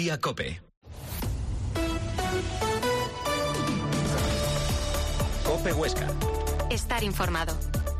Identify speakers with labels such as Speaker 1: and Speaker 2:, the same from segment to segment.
Speaker 1: Día COPE. COPE Huesca.
Speaker 2: Estar informado.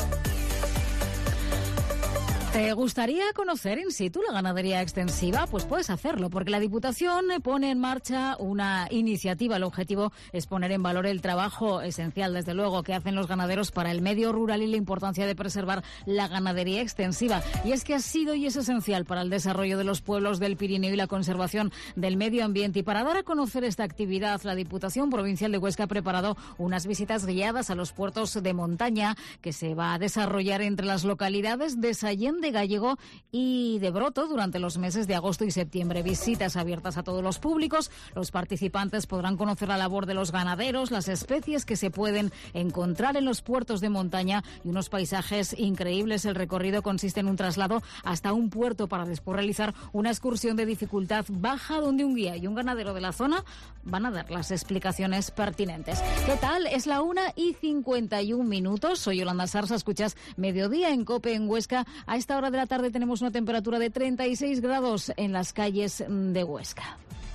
Speaker 3: ¿Te gustaría conocer in situ la ganadería extensiva? Pues puedes hacerlo, porque la Diputación pone en marcha una iniciativa. El objetivo es poner en valor el trabajo esencial, desde luego, que hacen los ganaderos para el medio rural y la importancia de preservar la ganadería extensiva. Y es que ha sido y es esencial para el desarrollo de los pueblos del Pirineo y la conservación del medio ambiente. Y para dar a conocer esta actividad, la Diputación Provincial de Huesca ha preparado unas visitas guiadas a los puertos de montaña que se va a desarrollar entre las localidades de Sallén de Gallego y de Broto durante los meses de agosto y septiembre. Visitas abiertas a todos los públicos. Los participantes podrán conocer la labor de los ganaderos, las especies que se pueden encontrar en los puertos de montaña y unos paisajes increíbles. El recorrido consiste en un traslado hasta un puerto para después realizar una excursión de dificultad baja donde un guía y un ganadero de la zona van a dar las explicaciones pertinentes. ¿Qué tal? Es la 1:51. Soy Yolanda Sarsa, escuchas Mediodía en COPE en Huesca. A esta hora de la tarde tenemos una temperatura de 36 grados en las calles de Huesca.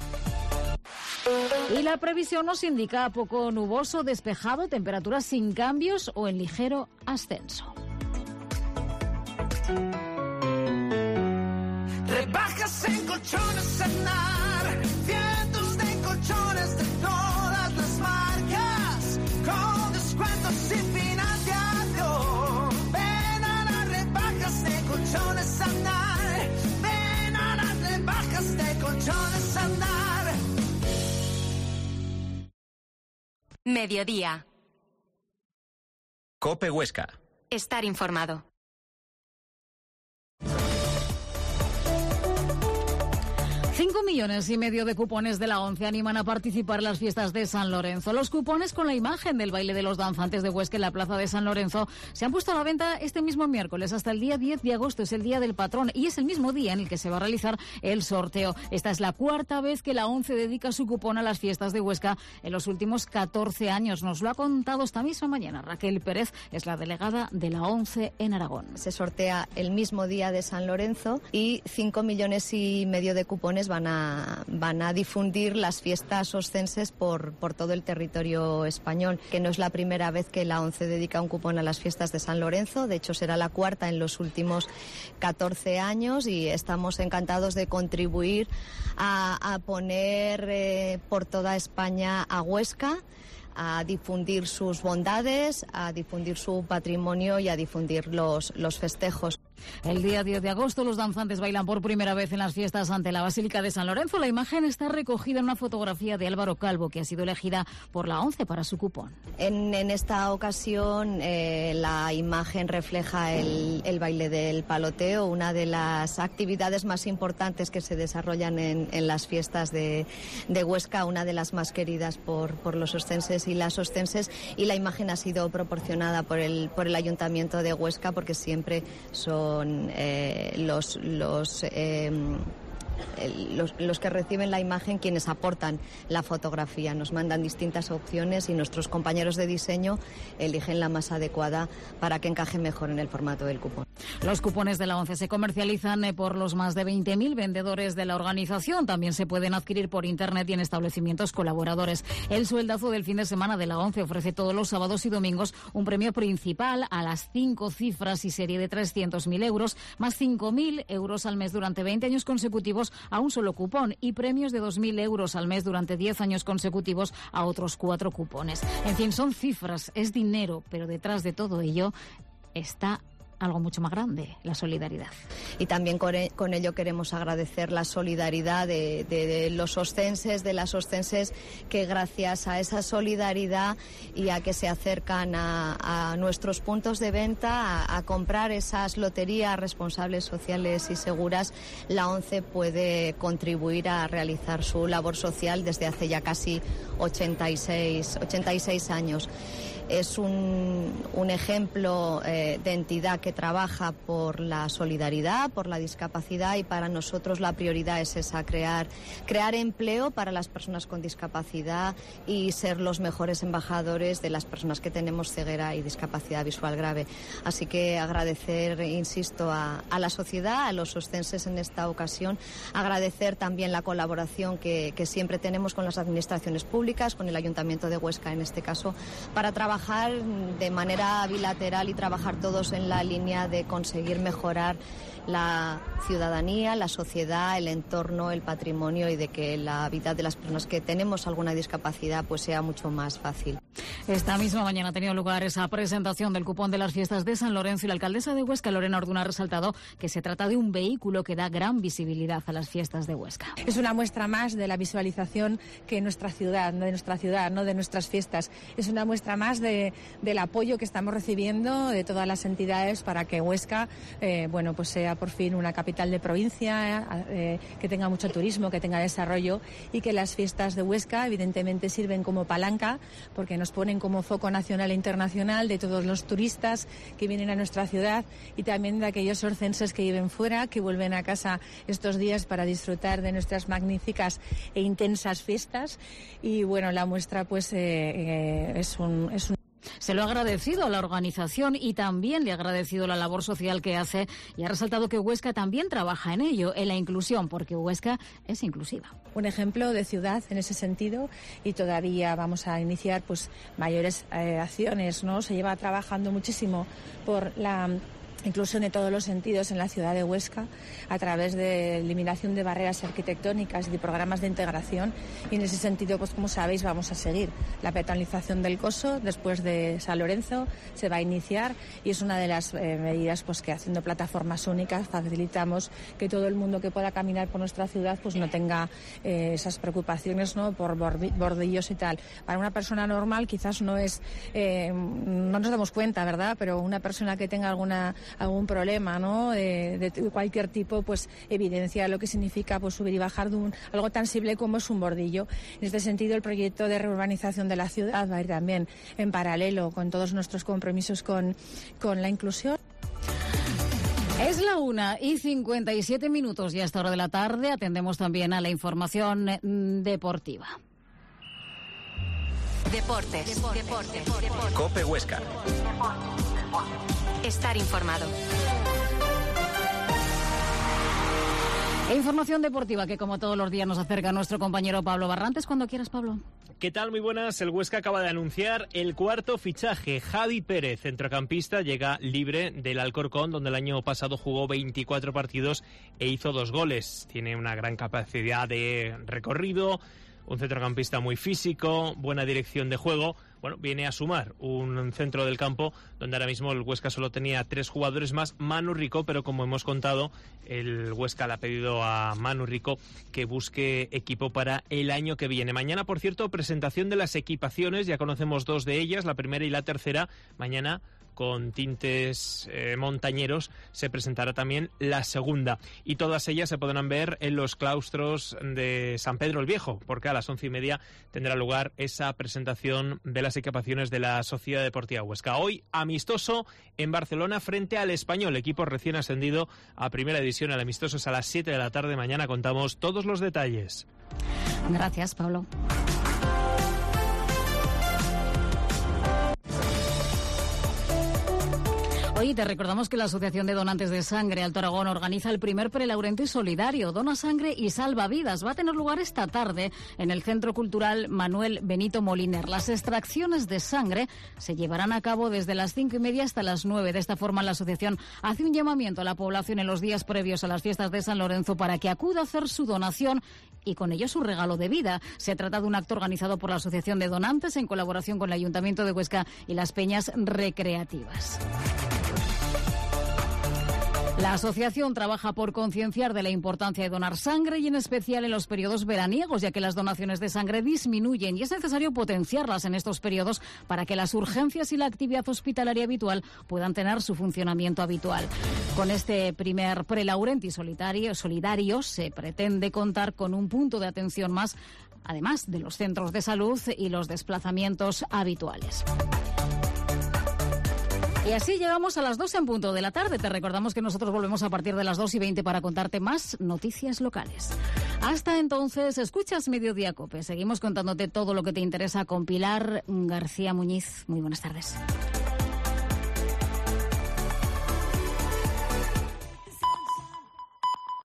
Speaker 3: Y la previsión nos indica poco nuboso, despejado, temperaturas sin cambios o en ligero ascenso.
Speaker 4: Rebajas en colchones Aznar, cientos de colchones de todas las marcas, con descuentos sin financiación. Ven a las rebajas de colchones Aznar, ven a las rebajas de colchones Aznar.
Speaker 2: Mediodía.
Speaker 1: COPE Huesca.
Speaker 2: Estar informado.
Speaker 3: 5,5 millones de cupones de la ONCE animan a participar en las fiestas de San Lorenzo. Los cupones con la imagen del baile de los danzantes de Huesca en la plaza de San Lorenzo se han puesto a la venta este mismo miércoles hasta el día 10 de agosto. Es el día del patrón y es el mismo día en el que se va a realizar el sorteo. Esta es la cuarta vez que la ONCE dedica su cupón a las fiestas de Huesca en los últimos 14 años. Nos lo ha contado esta misma mañana Raquel Pérez, es la delegada de la ONCE en Aragón.
Speaker 5: Se sortea el mismo día de San Lorenzo y 5,5 millones de cupones van a difundir las fiestas oscenses por todo el territorio español, que no es la primera vez que la ONCE dedica un cupón a las fiestas de San Lorenzo. De hecho, será la cuarta en los últimos 14 años y estamos encantados de contribuir a poner por toda España a Huesca, a difundir sus bondades, a difundir su patrimonio y a difundir los festejos.
Speaker 3: El día 10 de agosto los danzantes bailan por primera vez en las fiestas ante la Basílica de San Lorenzo. La imagen está recogida en una fotografía de Álvaro Calvo, que ha sido elegida por la ONCE para su cupón.
Speaker 5: En esta ocasión la imagen refleja el baile del paloteo, una de las actividades más importantes que se desarrollan en las fiestas de Huesca, una de las más queridas por los oscenses y las oscenses, y la imagen ha sido proporcionada por el Ayuntamiento de Huesca porque siempre son los que reciben la imagen quienes aportan la fotografía. Nos mandan distintas opciones y nuestros compañeros de diseño eligen la más adecuada para que encaje mejor en el formato del cupón.
Speaker 3: Los cupones de la ONCE se comercializan por los más de 20.000 vendedores de la organización. También se pueden adquirir por internet y en establecimientos colaboradores. El sueldazo del fin de semana de la ONCE ofrece todos los sábados y domingos un premio principal a las 5 cifras y serie de 300.000 euros, más 5.000 euros al mes durante 20 años consecutivos a un solo cupón y premios de 2.000 euros al mes durante 10 años consecutivos a otros 4 cupones. En fin, son cifras, es dinero, pero detrás de todo ello está algo mucho más grande, la solidaridad.
Speaker 5: Y también con ello queremos agradecer la solidaridad de los oscenses, de las oscenses, que gracias a esa solidaridad y a que se acercan a nuestros puntos de venta a comprar esas loterías responsables, sociales y seguras, la ONCE puede contribuir a realizar su labor social desde hace ya casi 86 años. Es un ejemplo de entidad que trabaja por la solidaridad, por la discapacidad, y para nosotros la prioridad es esa, crear empleo para las personas con discapacidad y ser los mejores embajadores de las personas que tenemos ceguera y discapacidad visual grave. Así que agradecer, insisto, a la sociedad, a los oscenses en esta ocasión, agradecer también la colaboración que siempre tenemos con las administraciones públicas, con el Ayuntamiento de Huesca en este caso, para trabajar de manera bilateral y trabajar todos en la línea de conseguir mejorar la ciudadanía, la sociedad, el entorno, el patrimonio, y de que la vida de las personas que tenemos alguna discapacidad pues sea mucho más fácil.
Speaker 3: Esta misma mañana ha tenido lugar esa presentación del cupón de las fiestas de San Lorenzo, y la alcaldesa de Huesca, Lorena Orduna, ha resaltado que se trata de un vehículo que da gran visibilidad a las fiestas de Huesca.
Speaker 1: Es una muestra más de la visualización que nuestra ciudad, no de nuestras fiestas. Es una muestra más del apoyo que estamos recibiendo de todas las entidades para que Huesca pues sea por fin una capital de provincia, que tenga mucho turismo, que tenga desarrollo, y que las fiestas de Huesca evidentemente sirven como palanca porque nos ponen como foco nacional e internacional de todos los turistas que vienen a nuestra ciudad, y también de aquellos orcenses que viven fuera, que vuelven a casa estos días para disfrutar de nuestras magníficas e intensas fiestas. Y bueno, la muestra pues es un...
Speaker 3: Se lo ha agradecido a la organización y también le ha agradecido la labor social que hace, y ha resaltado que Huesca también trabaja en ello, en la inclusión, porque Huesca es inclusiva.
Speaker 1: Un ejemplo de ciudad en ese sentido, y todavía vamos a iniciar pues mayores acciones, ¿no? Se lleva trabajando muchísimo por la inclusión de todos los sentidos en la ciudad de Huesca a través de eliminación de barreras arquitectónicas y de programas de integración, y en ese sentido, pues como sabéis, vamos a seguir la peatonalización del Coso. Después de San Lorenzo se va a iniciar, y es una de las medidas pues que, haciendo plataformas únicas, facilitamos que todo el mundo que pueda caminar por nuestra ciudad pues no tenga esas preocupaciones, ¿no?, por bordillos y tal. Para una persona normal quizás no nos damos cuenta, ¿verdad?, pero una persona que tenga algún problema, ¿no?, de cualquier tipo, pues evidencia lo que significa pues subir y bajar de algo tan simple como es un bordillo. En este sentido, el proyecto de reurbanización de la ciudad va a ir también en paralelo con todos nuestros compromisos con la inclusión.
Speaker 3: Es la 1:57 y a esta hora de la tarde atendemos también a la información deportiva.
Speaker 2: Deportes.
Speaker 6: COPE Huesca.
Speaker 2: Estar informado.
Speaker 3: Información deportiva que, como todos los días, nos acerca nuestro compañero Pablo Barrantes. Cuando quieras, Pablo.
Speaker 7: ¿Qué tal? Muy buenas. El Huesca acaba de anunciar el cuarto fichaje. Javi Pérez, centrocampista, llega libre del Alcorcón, donde el año pasado jugó 24 partidos e hizo 2 goles. Tiene una gran capacidad de recorrido, un centrocampista muy físico, buena dirección de juego. Bueno, viene a sumar un centro del campo donde ahora mismo el Huesca solo tenía 3 jugadores más, Manu Rico, pero como hemos contado, el Huesca le ha pedido a Manu Rico que busque equipo para el año que viene. Mañana, por cierto, presentación de las equipaciones, ya conocemos 2 de ellas, la primera y la tercera. Mañana, con tintes montañeros, se presentará también la segunda, y todas ellas se podrán ver en los claustros de San Pedro el Viejo, porque a las 11:30 tendrá lugar esa presentación de las equipaciones de la Sociedad Deportiva Huesca. Hoy, amistoso en Barcelona frente al Español, equipo recién ascendido a Primera División. El amistoso es a las 7 de la tarde. Mañana contamos todos los detalles.
Speaker 3: Gracias, Pablo. Hoy te recordamos que la Asociación de Donantes de Sangre Alto Aragón organiza el primer prelaurenti solidario Dona Sangre y Salva Vidas. Va a tener lugar esta tarde en el Centro Cultural Manuel Benito Moliner. Las extracciones de sangre se llevarán a cabo desde las 5:30 hasta las 9. De esta forma, la asociación hace un llamamiento a la población en los días previos a las fiestas de San Lorenzo para que acuda a hacer su donación y con ello su regalo de vida. Se trata de un acto organizado por la Asociación de Donantes en colaboración con el Ayuntamiento de Huesca y las Peñas Recreativas. La asociación trabaja por concienciar de la importancia de donar sangre, y en especial en los periodos veraniegos, ya que las donaciones de sangre disminuyen y es necesario potenciarlas en estos periodos para que las urgencias y la actividad hospitalaria habitual puedan tener su funcionamiento habitual. Con este primer prelaurenti solidario se pretende contar con un punto de atención más, además de los centros de salud y los desplazamientos habituales. Y así llegamos a las 2 en punto de la tarde. Te recordamos que nosotros volvemos a partir de las 2:20 para contarte más noticias locales. Hasta entonces, escuchas Mediodía COPE. Seguimos contándote todo lo que te interesa con Pilar García Muñiz. Muy buenas tardes.